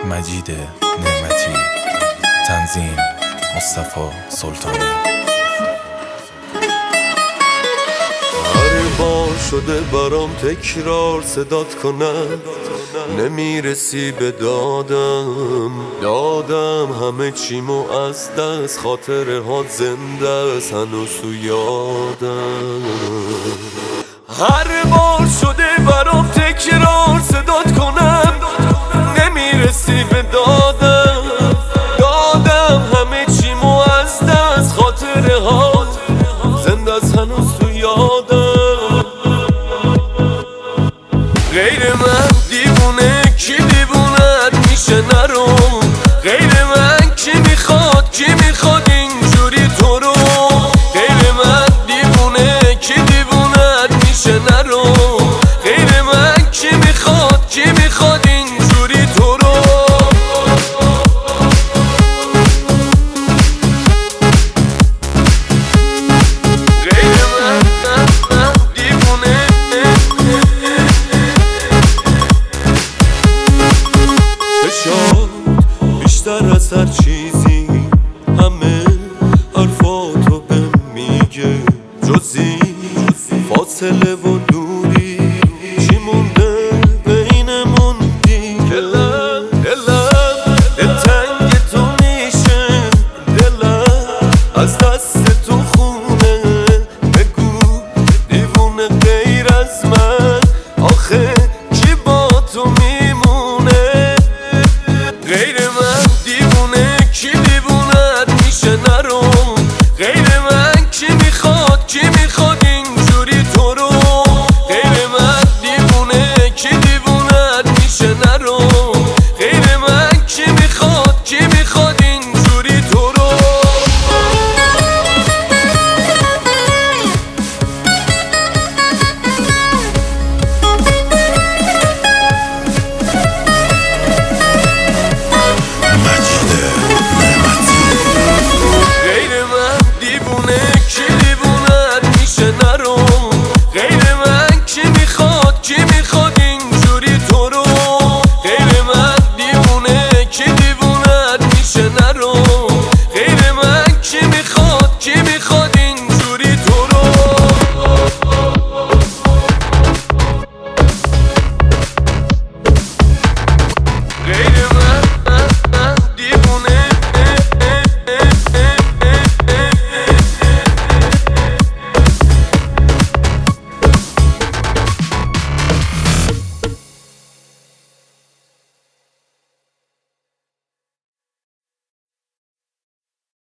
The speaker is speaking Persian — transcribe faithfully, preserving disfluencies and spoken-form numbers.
مجید نعمتی، تنظیم مصطفی سلطانی. هر بار شده برام تکرار صدات کنم، نمیرسی به دادم دادم همه چیمو از دست، خاطره ها زنده است هنوز تو یادم. هر بار شده برام تکرار صدات کنم، نمیرسی به دادم دادم همه چیمو از دست، خاطره ها زنده است هنوز تو یادم. غیر من دیوونه کی دیوونت میشه نرو